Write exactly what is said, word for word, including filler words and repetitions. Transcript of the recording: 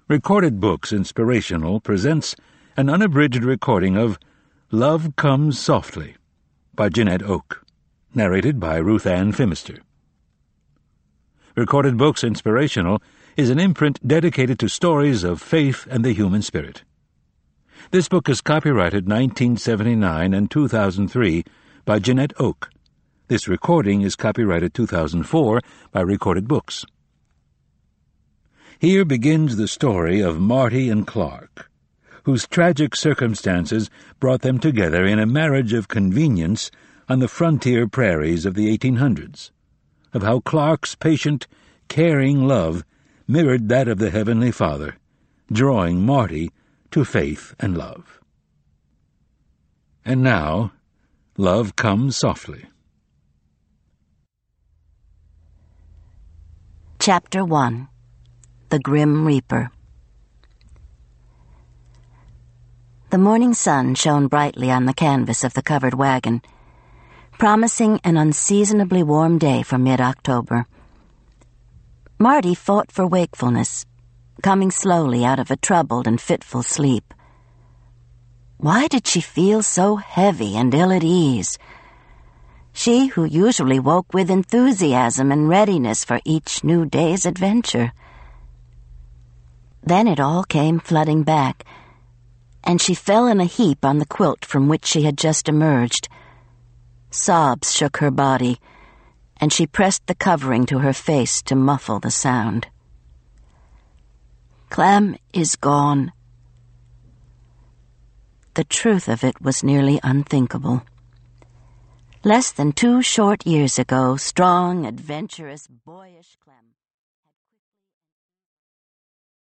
Recorded Books Inspirational presents an unabridged recording of Love Comes Softly by Janette Oke, narrated by Ruth Ann Phimister. Recorded Books Inspirational is an imprint dedicated to stories of faith and the human spirit. This book is copyrighted nineteen seventy-nine and two thousand three by Janette Oke. This recording is copyrighted two thousand four by Recorded Books. Here begins the story of Marty and Clark, whose tragic circumstances brought them together in a marriage of convenience on the frontier prairies of the eighteen hundreds, of how Clark's patient, caring love mirrored that of the Heavenly Father, drawing Marty to faith and love. And now, Love Comes Softly. Chapter one. The Grim Reaper. The morning sun shone brightly on the canvas of the covered wagon, promising an unseasonably warm day for mid-October. Marty fought for wakefulness, coming slowly out of a troubled and fitful sleep. Why did she feel so heavy and ill at ease? She who usually woke with enthusiasm and readiness for each new day's adventure. Then it all came flooding back, and she fell in a heap on the quilt from which she had just emerged. Sobs shook her body, and she pressed the covering to her face to muffle the sound. Clem is gone. The truth of it was nearly unthinkable. Less than two short years ago, strong, adventurous, boyish Clem...